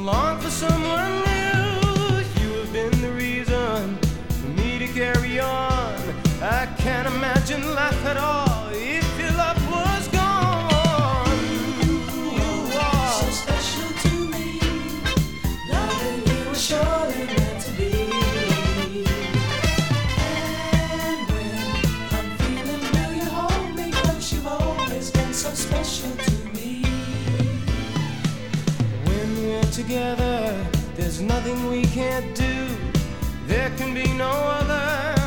long for someone new. You have been the reason for me to carry on. I can't imagine life at all if your love was gone. You are so special to me. Loving you was surely meant to be. And when I'm feeling blue, you hold me close. You've always been so special to me. When we're together, there's nothing we can't do. There can be no other.